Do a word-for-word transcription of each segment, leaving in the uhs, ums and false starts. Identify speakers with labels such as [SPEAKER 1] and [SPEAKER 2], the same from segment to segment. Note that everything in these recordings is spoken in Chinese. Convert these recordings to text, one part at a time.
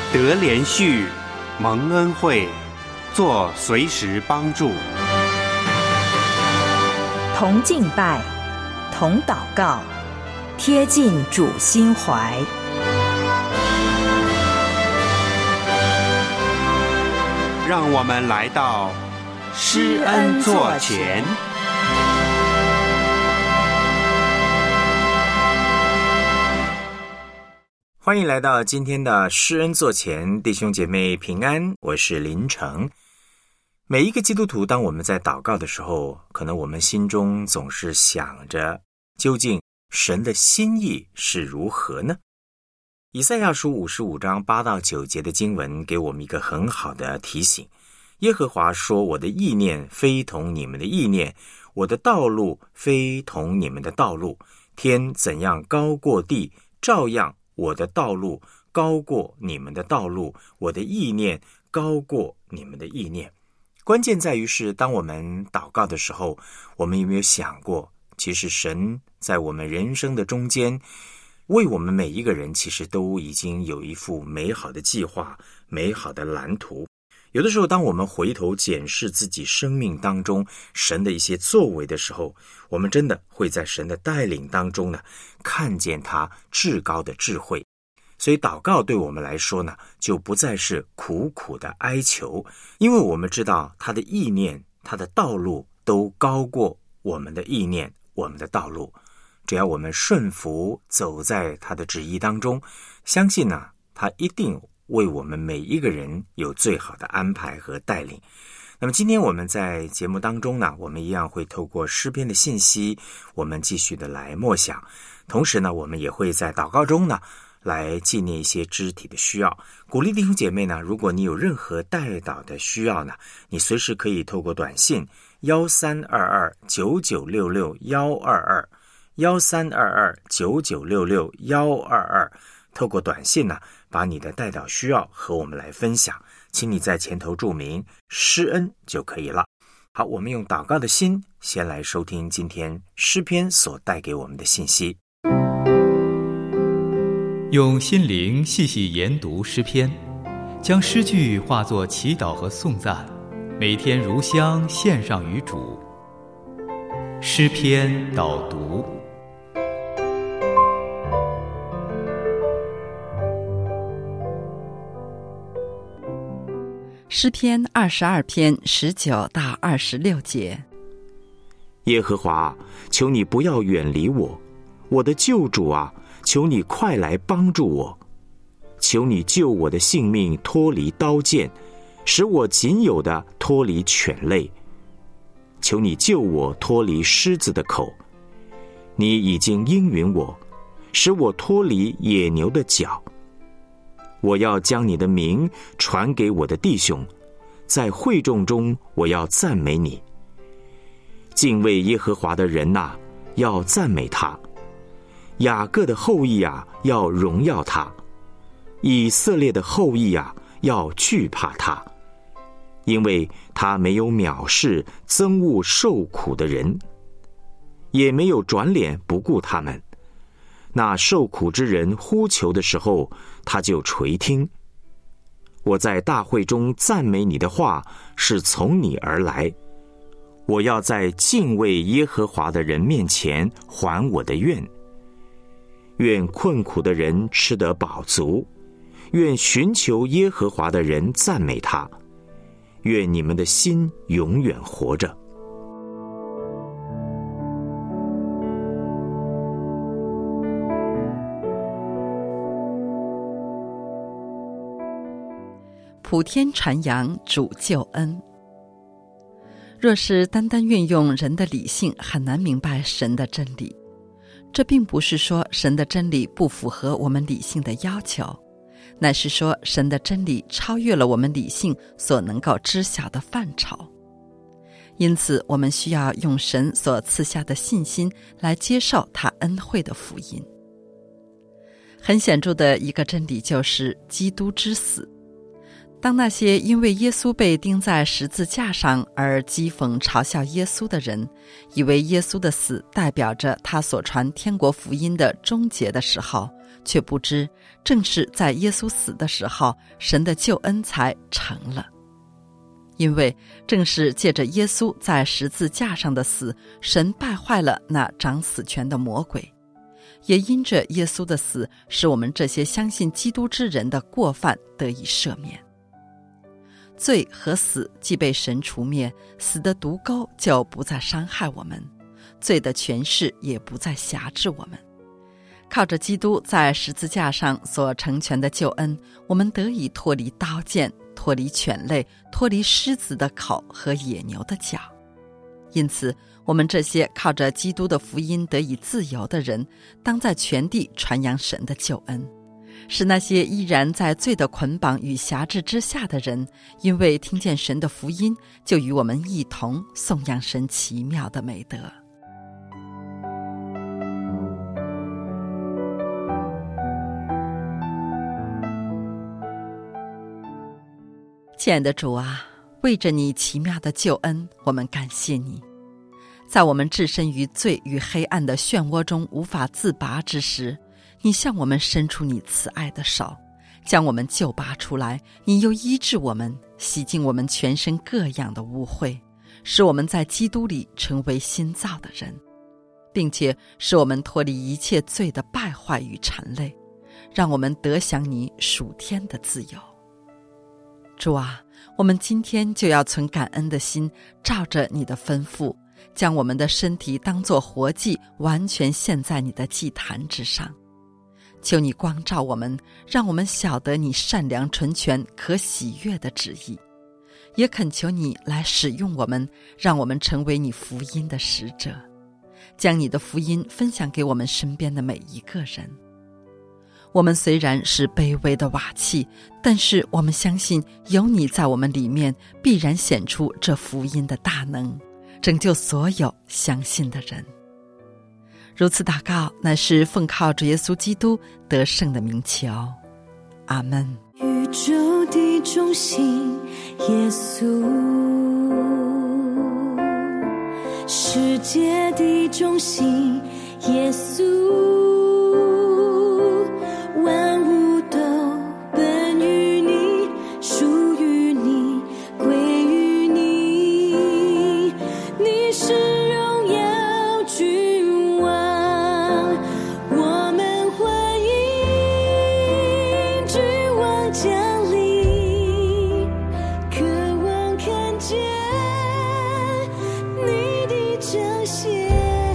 [SPEAKER 1] 得连续，蒙恩惠，做随时帮助。
[SPEAKER 2] 同敬拜，同祷告，贴近主心怀。
[SPEAKER 1] 让我们来到施恩座前。
[SPEAKER 3] 欢迎来到今天的施恩座前，弟兄姐妹平安，我是林成。每一个基督徒，当我们在祷告的时候，可能我们心中总是想着，究竟神的心意是如何呢？以赛亚书五十五章八到九节的经文给我们一个很好的提醒。耶和华说，我的意念非同你们的意念，我的道路非同你们的道路，天怎样高过地，照样我的道路高过你们的道路，我的意念高过你们的意念。关键在于是，当我们祷告的时候，我们有没有想过，其实神在我们人生的中间，为我们每一个人其实都已经有一幅美好的计划，美好的蓝图。有的时候，当我们回头检视自己生命当中神的一些作为的时候，我们真的会在神的带领当中呢，看见他至高的智慧。所以祷告对我们来说呢，就不再是苦苦的哀求，因为我们知道他的意念，他的道路都高过我们的意念，我们的道路。只要我们顺服走在他的旨意当中，相信呢，他一定为我们每一个人有最好的安排和带领。那么今天我们在节目当中呢，我们一样会透过诗篇的信息，我们继续的来默想。同时呢，我们也会在祷告中呢，来纪念一些肢体的需要。鼓励弟兄姐妹呢，如果你有任何代祷的需要呢，你随时可以透过短信一三二二九九六六一二二一三二二九九六六一二二，透过短信呢，把你的代祷需要和我们来分享，请你在前头注明施恩就可以了。好，我们用祷告的心先来收听今天诗篇所带给我们的信息。
[SPEAKER 4] 用心灵细细研读诗篇，将诗句化作祈祷和颂赞，每天如香献上于主。诗篇导读。
[SPEAKER 5] 诗篇二十二篇十九到二十六节。
[SPEAKER 3] 耶和华，求你不要远离我，我的救主啊，求你快来帮助我。求你救我的性命脱离刀剑，使我仅有的脱离犬类。求你救我脱离狮子的口，你已经应允我，使我脱离野牛的角。我要将你的名传给我的弟兄，在会众中我要赞美你。敬畏耶和华的人啊，要赞美他；雅各的后裔啊，要荣耀他；以色列的后裔啊，要惧怕他，因为他没有藐视憎恶受苦的人，也没有转脸不顾他们。那受苦之人呼求的时候，他就垂听。我在大会中赞美你的话是从你而来，我要在敬畏耶和华的人面前还我的愿。愿困苦的人吃得饱足，愿寻求耶和华的人赞美他，愿你们的心永远活着。
[SPEAKER 5] 普天传扬主救恩。若是单单运用人的理性，很难明白神的真理。这并不是说神的真理不符合我们理性的要求，乃是说神的真理超越了我们理性所能够知晓的范畴。因此我们需要用神所赐下的信心来接受他恩惠的福音。很显著的一个真理就是基督之死。 当那些因为耶稣被钉在十字架上而讥讽嘲笑耶稣的人，以为耶稣的死代表着他所传天国福音的终结的时候，却不知正是在耶稣死的时候，神的救恩才成了。因为正是借着耶稣在十字架上的死，神败坏了那掌死权的魔鬼，也因着耶稣的死，使我们这些相信基督之人的过犯得以赦免。罪和死既被神除灭，死的毒钩就不再伤害我们，罪的权势也不再辖制我们。靠着基督在十字架上所成全的救恩，我们得以脱离刀剑，脱离犬类，脱离狮子的口和野牛的角。因此，我们这些靠着基督的福音得以自由的人，当在全地传扬神的救恩，使那些依然在罪的捆绑与辖制之下的人，因为听见神的福音，就与我们一同颂扬神奇妙的美德。亲爱的主啊，为着你奇妙的救恩，我们感谢你。在我们置身于罪与黑暗的漩涡中无法自拔之时，你向我们伸出你慈爱的手，将我们救拔出来。你又医治我们，洗净我们全身各样的污秽，使我们在基督里成为新造的人，并且使我们脱离一切罪的败坏与缠累，让我们得享你属天的自由。主啊，我们今天就要存感恩的心，照着你的吩咐，将我们的身体当作活祭，完全献在你的祭坛之上。求你光照我们，让我们晓得你善良纯全可喜悦的旨意，也恳求你来使用我们，让我们成为你福音的使者，将你的福音分享给我们身边的每一个人。我们虽然是卑微的瓦器，但是我们相信有你在我们里面，必然显出这福音的大能，拯救所有相信的人。如此祷告，乃是奉靠主耶稣基督得胜的名求，阿们。
[SPEAKER 6] 宇宙的中心，耶稣；世界的中心，耶稣。万物都本于你，属于你，归于你。你是荣耀君王，我们欢迎君王降临，渴望看见你的彰显，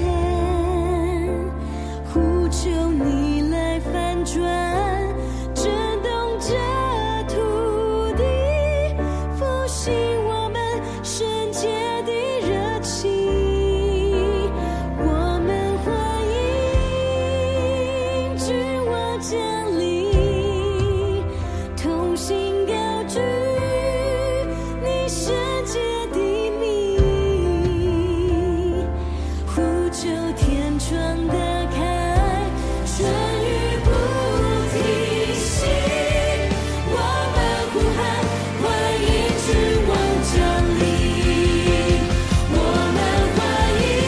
[SPEAKER 6] 呼求你来翻转，震动这土地，复兴我们圣洁的热情。我们欢迎君王降临，同心高举你圣洁的名，呼求天窗打开，春雨不停息。我们呼喊，欢迎君王降临。我们欢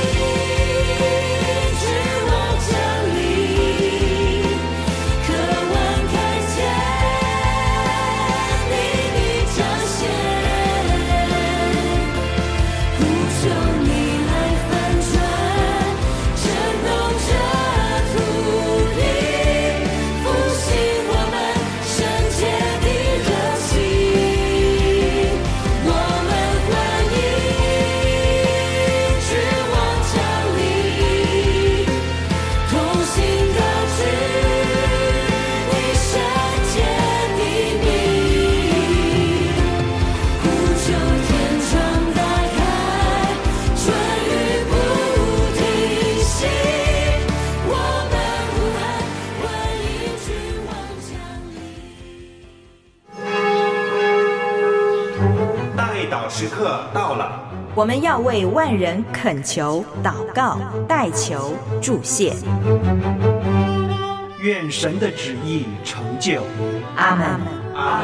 [SPEAKER 6] 迎君王降临，渴望看见你的彰显，呼求你来翻转，震动这土地，复兴我们圣洁的热情。我们欢迎君王降临，同心高举你圣洁的名，呼求天窗打开，春雨不停息。我们呼喊，欢迎君王降临。
[SPEAKER 1] 代祷时刻到了，
[SPEAKER 2] 我们要为万人恳求、祷告、代求、祝谢。
[SPEAKER 1] 愿神的旨意成就。
[SPEAKER 2] 阿门。
[SPEAKER 1] 阿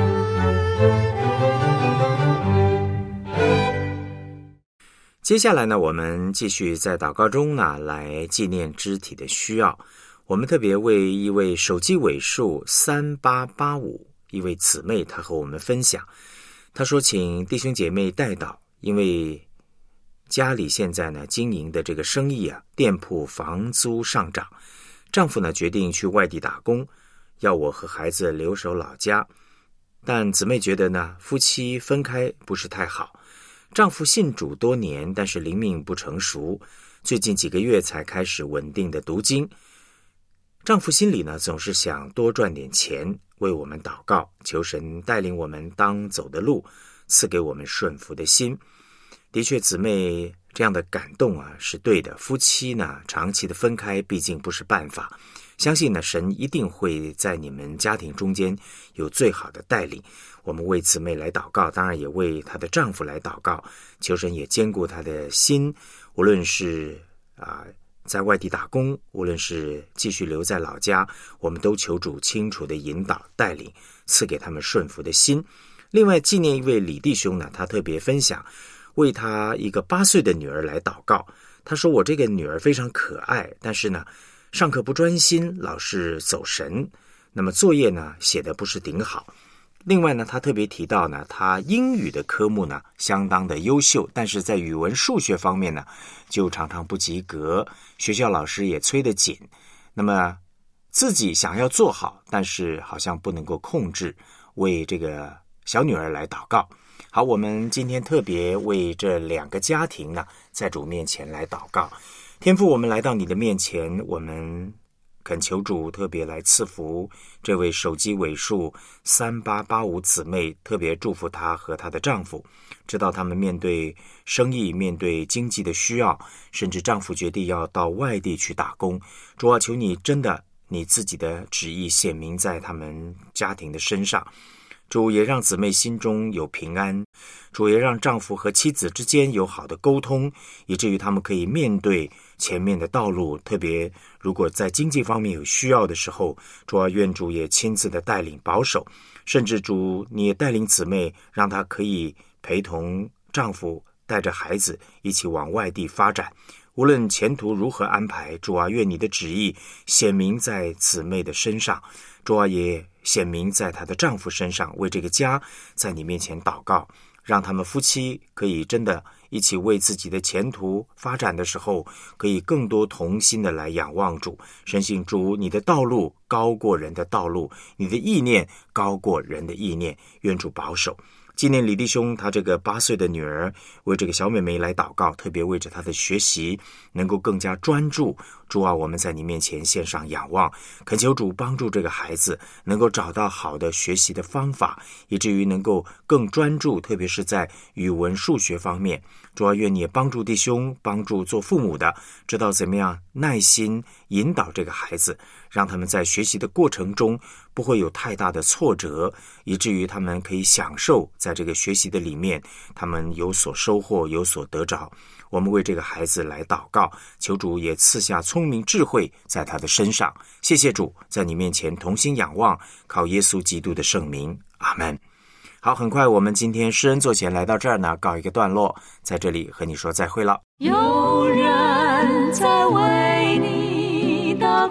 [SPEAKER 1] 门。
[SPEAKER 3] 接下来呢，我们继续在祷告中呢，来纪念肢体的需要。我们特别为一位手机尾数三八八五一位姊妹，她和我们分享，她说请弟兄姐妹代祷，因为家里现在呢经营的这个生意啊，店铺房租上涨，丈夫呢决定去外地打工，要我和孩子留守老家。但姊妹觉得呢，夫妻分开不是太好。丈夫信主多年，但是灵命不成熟，最近几个月才开始稳定的读经。丈夫心里呢总是想多赚点钱，为我们祷告，求神带领我们当走的路，赐给我们顺服的心。的确，姊妹这样的感动啊是对的。夫妻呢长期的分开毕竟不是办法，相信呢神一定会在你们家庭中间有最好的带领。我们为姊妹来祷告，当然也为她的丈夫来祷告，求神也坚固她的心，无论是啊、呃、在外地打工，无论是继续留在老家，我们都求主清楚的引导带领，赐给他们顺服的心。另外纪念一位李弟兄呢，他特别分享为他一个八岁的女儿来祷告。他说，我这个女儿非常可爱，但是呢上课不专心，老是走神，那么作业呢写得不是顶好。另外呢，他特别提到呢，他英语的科目呢相当的优秀，但是在语文数学方面呢就常常不及格，学校老师也催得紧。那么自己想要做好，但是好像不能够控制，为这个小女儿来祷告。好，我们今天特别为这两个家庭呢在主面前来祷告。天父，我们来到你的面前，我们恳求主特别来赐福这位手机尾数三八八五姊妹，特别祝福她和她的丈夫，知道他们面对生意，面对经济的需要，甚至丈夫决定要到外地去打工。主啊，求你真的你自己的旨意显明在他们家庭的身上。主也让姊妹心中有平安，主也让丈夫和妻子之间有好的沟通，以至于他们可以面对前面的道路。特别如果在经济方面有需要的时候，主啊，愿主也亲自的带领保守，甚至主你也带领姊妹，让她可以陪同丈夫带着孩子一起往外地发展。无论前途如何安排，主啊，愿你的旨意显明在姊妹的身上，主啊，也显明在她的丈夫身上，为这个家在你面前祷告，让他们夫妻可以真的一起为自己的前途发展的时候，可以更多同心的来仰望主。深信主，你的道路高过人的道路，你的意念高过人的意念，愿主保守。纪念李弟兄他这个八岁的女儿，为这个小妹妹来祷告，特别为着她的学习能够更加专注。主啊，我们在你面前献上仰望，恳求主帮助这个孩子能够找到好的学习的方法，以至于能够更专注，特别是在语文数学方面。主啊，愿你也帮助弟兄，帮助做父母的知道怎么样耐心引导这个孩子，让他们在学习的过程中不会有太大的挫折，以至于他们可以享受在这个学习的里面，他们有所收获，有所得着。我们为这个孩子来祷告，求主也赐下聪明智慧在他的身上。谢谢主，在你面前同心仰望，靠耶稣基督的圣名，阿们。好，很快我们今天施恩座前来到这儿呢，告一个段落，在这里和你说再会了。
[SPEAKER 6] 有人在为你祷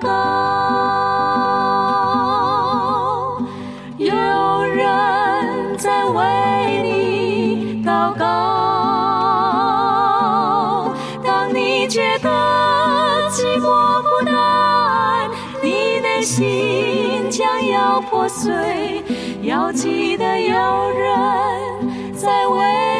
[SPEAKER 6] 告，有人在为你祷告。当你觉得寂寞孤单，你的心将要破碎，要记得有人在为